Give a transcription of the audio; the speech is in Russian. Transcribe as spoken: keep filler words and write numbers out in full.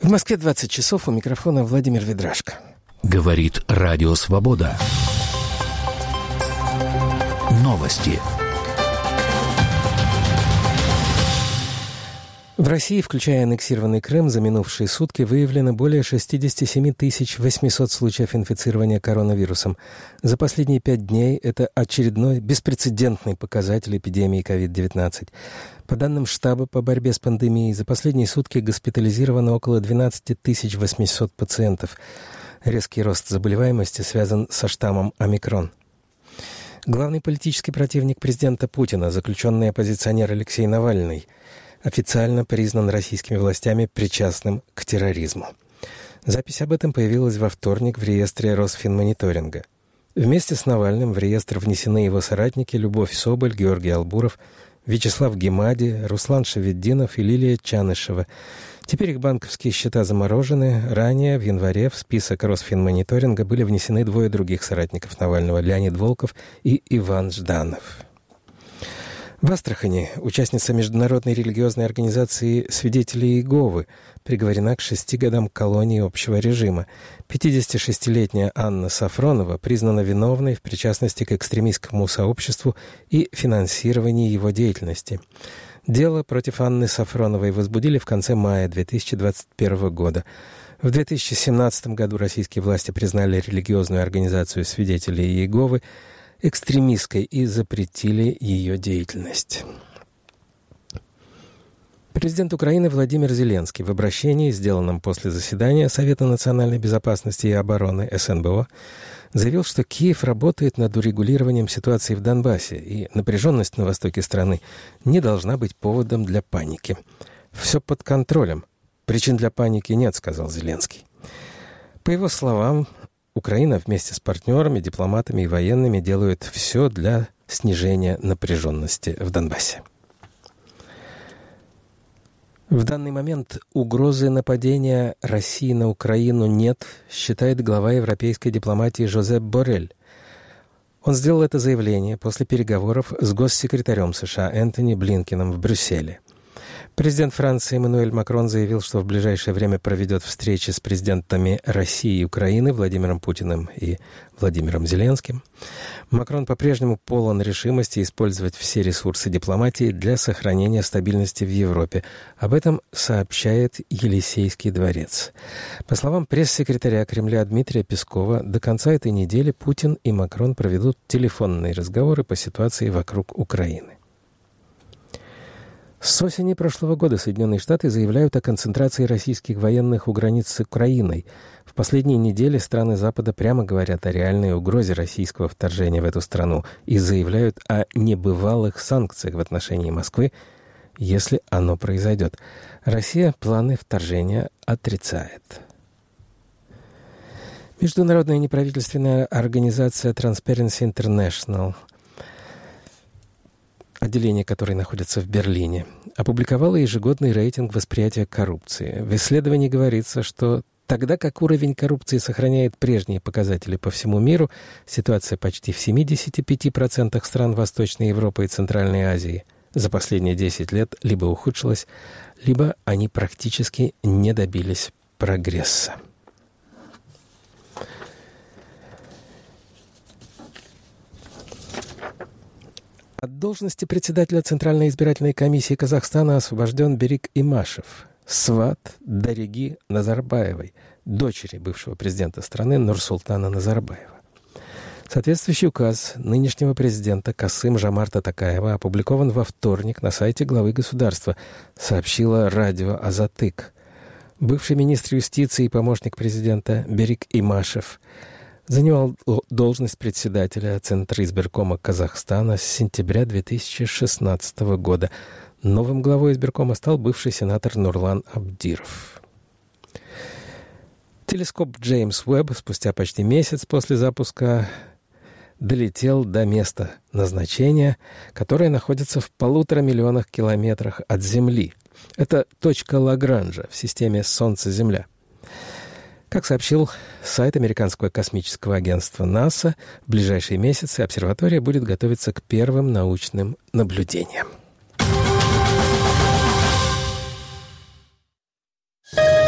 В Москве двадцать часов, у микрофона Владимир Ведрашко. Говорит Радио Свобода. Новости. В России, включая аннексированный Крым, за минувшие сутки выявлено более шестьдесят семь тысяч восемьсот случаев инфицирования коронавирусом. За последние пять дней это очередной беспрецедентный показатель эпидемии ковид девятнадцать. По данным штаба по борьбе с пандемией, за последние сутки госпитализировано около двенадцать тысяч восемьсот пациентов. Резкий рост заболеваемости связан со штаммом омикрон. Главный политический противник президента Путина, заключенный оппозиционер Алексей Навальный, официально признан российскими властями причастным к терроризму. Запись об этом появилась во вторник в реестре Росфинмониторинга. Вместе с Навальным в реестр внесены его соратники Любовь Соболь, Георгий Албуров, Вячеслав Гемади, Руслан Шаведдинов и Лилия Чанышева. Теперь их банковские счета заморожены. Ранее, в январе, в список Росфинмониторинга были внесены двое других соратников Навального – Леонид Волков и Иван Жданов. В Астрахани участница международной религиозной организации «Свидетели Иеговы» приговорена к шести годам колонии общего режима. пятидесятишестилетняя Анна Сафронова признана виновной в причастности к экстремистскому сообществу и финансировании его деятельности. Дело против Анны Сафроновой возбудили в конце мая две тысячи двадцать первого года. В две тысячи семнадцатом году российские власти признали религиозную организацию «Свидетели Иеговы» экстремистской и запретили ее деятельность. Президент Украины Владимир Зеленский в обращении, сделанном после заседания Совета национальной безопасности и обороны эс эн бэ о, заявил, что Киев работает над урегулированием ситуации в Донбассе, и напряженность на востоке страны не должна быть поводом для паники. «Все под контролем. Причин для паники нет», — сказал Зеленский. По его словам, Украина вместе с партнерами, дипломатами и военными делает все для снижения напряженности в Донбассе. В данный момент угрозы нападения России на Украину нет, считает глава европейской дипломатии Жозеп Боррель. Он сделал это заявление после переговоров с госсекретарем США Энтони Блинкеном в Брюсселе. Президент Франции Эммануэль Макрон заявил, что в ближайшее время проведет встречи с президентами России и Украины Владимиром Путиным и Владимиром Зеленским. Макрон по-прежнему полон решимости использовать все ресурсы дипломатии для сохранения стабильности в Европе. Об этом сообщает Елисейский дворец. По словам пресс-секретаря Кремля Дмитрия Пескова, до конца этой недели Путин и Макрон проведут телефонные разговоры по ситуации вокруг Украины. С осени прошлого года Соединенные Штаты заявляют о концентрации российских военных у границ с Украиной. В последние недели страны Запада прямо говорят о реальной угрозе российского вторжения в эту страну и заявляют о небывалых санкциях в отношении Москвы, если оно произойдет. Россия планы вторжения отрицает. Международная неправительственная организация Transparency International, отделение которой находится в Берлине, опубликовало ежегодный рейтинг восприятия коррупции. В исследовании говорится, что тогда как уровень коррупции сохраняет прежние показатели по всему миру, ситуация почти в семидесяти пяти процентах стран Восточной Европы и Центральной Азии за последние десять лет либо ухудшилась, либо они практически не добились прогресса. От должности председателя Центральной избирательной комиссии Казахстана освобожден Берик Имашев, сват Дариги Назарбаевой, дочери бывшего президента страны Нурсултана Назарбаева. Соответствующий указ нынешнего президента Касым-Жомарта Токаева опубликован во вторник на сайте главы государства, сообщила радио «Азатык». Бывший министр юстиции и помощник президента Берик Имашев занимал должность председателя Центра избиркома Казахстана с сентября две тысячи шестнадцатого года. Новым главой избиркома стал бывший сенатор Нурлан Абдиров. Телескоп Джеймс Уэбб спустя почти месяц после запуска долетел до места назначения, которое находится в полутора миллионах километрах от Земли. Это точка Лагранжа в системе Солнце-Земля. Как сообщил сайт американского космического агентства НАСА, в ближайшие месяцы обсерватория будет готовиться к первым научным наблюдениям.